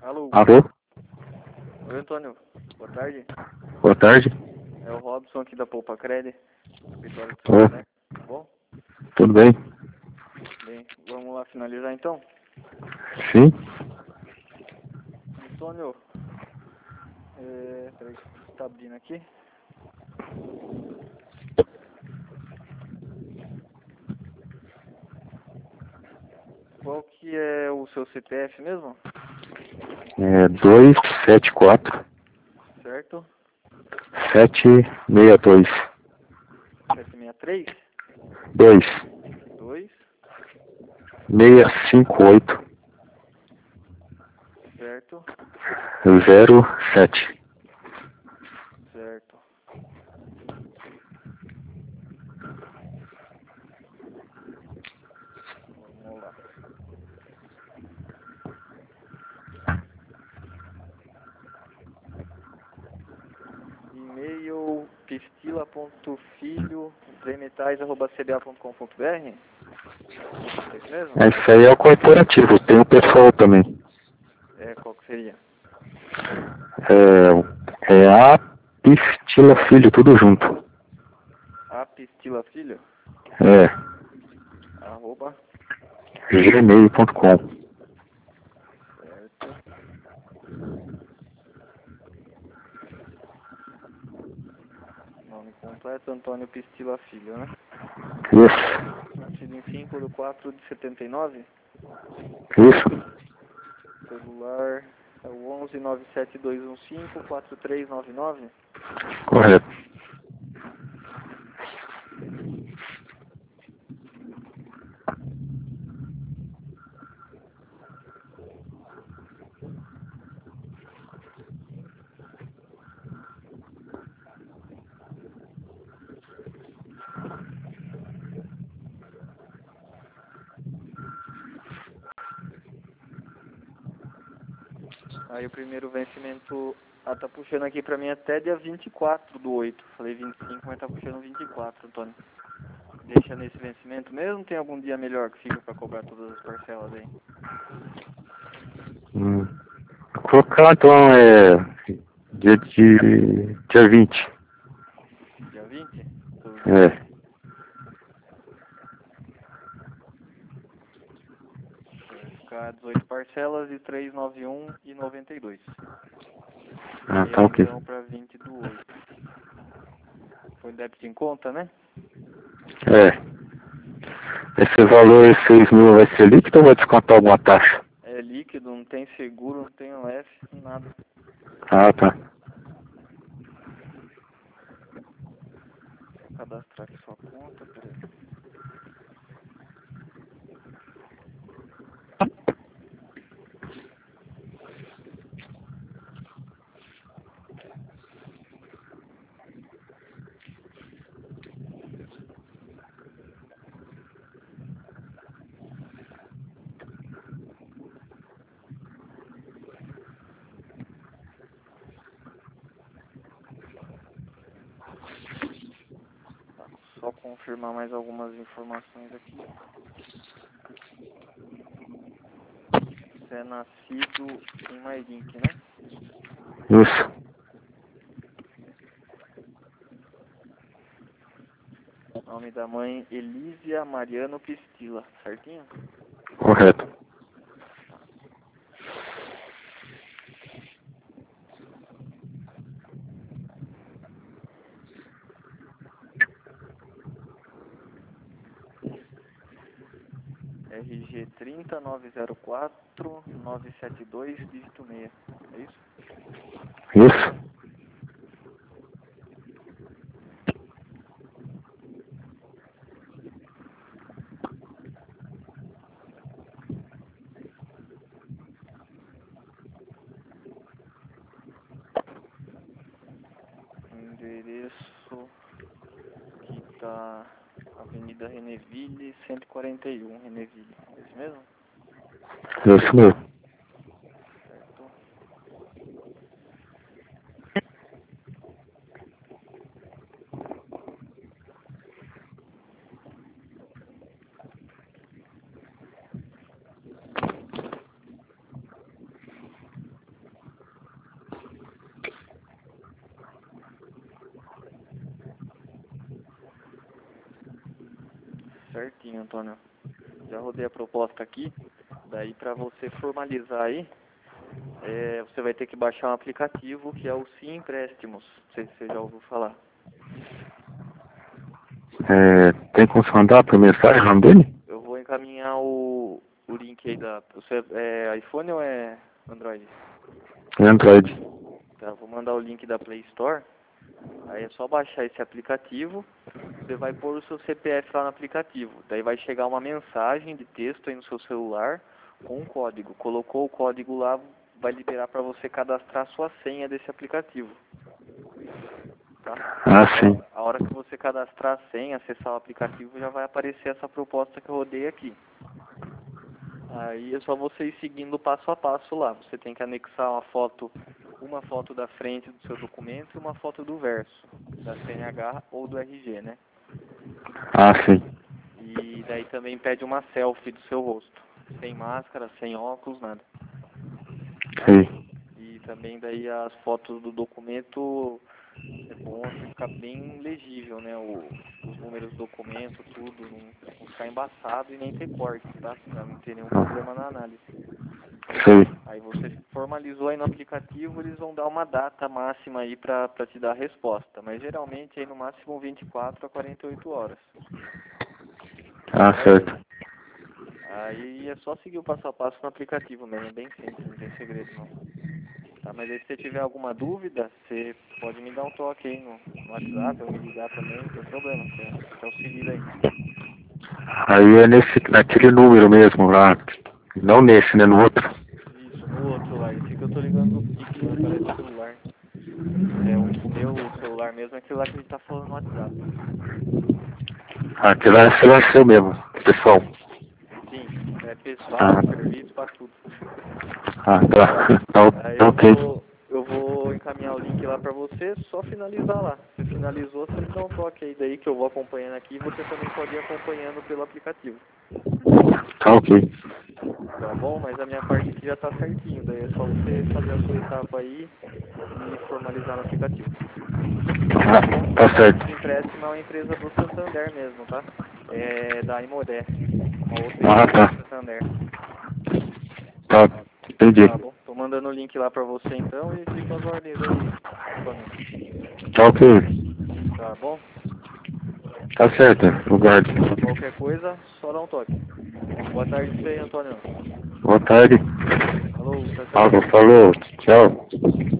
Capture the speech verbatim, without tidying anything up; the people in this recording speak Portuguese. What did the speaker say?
Alô? Alô? Oi, Antônio. Boa tarde. Boa tarde. É o Robson aqui da Poupa Cred, escritório de Oi. né? Tá bom? Tudo bem? Bem, vamos lá finalizar então. Sim? Antônio, é, peraí, tá abrindo aqui. Qual que é o seu C P F mesmo? É dois sete quatro Certo? sete seis dois. sete seis três dois dois seis cinco oito certo? zero sete. Certo. Vamos lá. E-mail pistila.filho tremetais arroba c b a ponto com ponto b r. É isso mesmo? Esse aí é o corporativo, tem o pessoal também. É, qual que seria? É, é a Pistila Filho, tudo junto. A pistila filho É, arroba gmail ponto com. certo. Nome completo Antônio Pistila Filho, né? Isso, Nascido em cinco de quatro de setenta e nove. isso, Celular é o onze nove sete dois um cinco quatro três nove nove. correto. Aí o primeiro vencimento, ah, tá puxando aqui pra mim até dia vinte e quatro do oito. Falei vinte e cinco, mas tá puxando vinte e quatro, Antônio. Deixa nesse vencimento mesmo? Tem algum dia melhor que fica pra cobrar todas as parcelas aí? Hum. Vou colocar então é dia de dia vinte. Dia vinte? Tudo bem. É, Vai ficar dezoito parcelas de trezentos e noventa e um reais e noventa e dois. ah, E tá aí ok. então pra vinte do oito. Foi débito em conta, né? É. Esse valor, seis mil, vai ser líquido ou vai descontar alguma taxa? É líquido, não tem seguro, não tem O F, nada. Ah, tá. Deixa eu cadastrar aqui sua conta, peraí. Tá, só confirmar mais algumas informações aqui. Você é nascido em Mairink, né? Isso, Nome da mãe Elísia Mariano Pistila, certinho? correto. R G trinta nove zero quatro nove sete dois, dígito seis. É isso? Isso, Endereço que tá Avenida Reneville, cento e quarenta e um, Reneville. É isso mesmo? isso mesmo. Certo. certinho, Antônio. Já rodei a proposta aqui. Daí para você formalizar aí, é, você vai ter que baixar um aplicativo que é o Sim Empréstimos. Não sei se você já ouviu falar. É, tem como você mandar por mensagem o nome dele? Eu vou encaminhar o, o link aí da... Você é iPhone ou é Android? É Android. Tá, vou mandar o link da Play Store. Aí é só baixar esse aplicativo. Você vai pôr o seu C P F lá no aplicativo. Daí vai chegar uma mensagem de texto aí no seu celular com um código. Colocou o código lá, vai liberar para você cadastrar a sua senha desse aplicativo. Tá? Ah, sim. A hora que você cadastrar a senha, acessar o aplicativo, já vai aparecer essa proposta que eu rodei aqui. Aí é só você ir seguindo passo a passo lá. Você tem que anexar uma foto, uma foto da frente do seu documento e uma foto do verso, da C N H ou do R G, né? Ah, sim. E daí também pede uma selfie do seu rosto, sem máscara, sem óculos, nada. Sim. E também daí as fotos do documento, é bom assim, ficar bem legível, né? O, os números do documento, tudo, não, não ficar embaçado e nem ter corte, tá? Pra não ter nenhum problema na análise. Sim. Aí você formalizou aí no aplicativo, eles vão dar uma data máxima aí pra, pra te dar a resposta. Mas geralmente aí no máximo vinte e quatro a quarenta e oito horas. Ah, certo. Aí é só seguir o passo a passo no aplicativo mesmo, é bem simples, não tem segredo não. Tá, mas aí se você tiver alguma dúvida, você pode me dar um toque aí no, no WhatsApp ou me ligar também, não tem problema, você, você auxilia aí. Aí é nesse, naquele número mesmo lá. Não nesse, né? No outro. Isso, no outro lá, esse que eu tô ligando do fixo, não parece celular. É, o, o meu celular mesmo é aquele lá que a gente tá falando no WhatsApp. Ah, aquele lá é celular seu mesmo, pessoal. Sim, é pessoal, Ah, serviço, faz tudo. ah tá. Aí Tá eu ok. vou, eu vou encaminhar o link lá pra você, só finalizar lá. Se finalizou, você me dá um toque aí daí que eu vou acompanhando aqui e você também pode ir acompanhando pelo aplicativo. Tá ok. Tá bom? Mas a minha parte aqui já tá certinho, daí é só você fazer a sua etapa aí e formalizar no aplicativo. Ah, tá certo. Esse empréstimo é uma empresa do Santander mesmo, tá? É da Imoré, uma outra Ah, empresa tá. do Santander. Tá. Entendi. Tá bom? Tô mandando o link lá pra você então e fico às ordens aí, Antônio. Tá ok. Tá bom? Tá certo. Obrigado. Qualquer coisa, só dá um toque. Boa tarde pra você aí, Antônio. Boa tarde. Falou, tchau, tchau. Falou, falou. Tchau.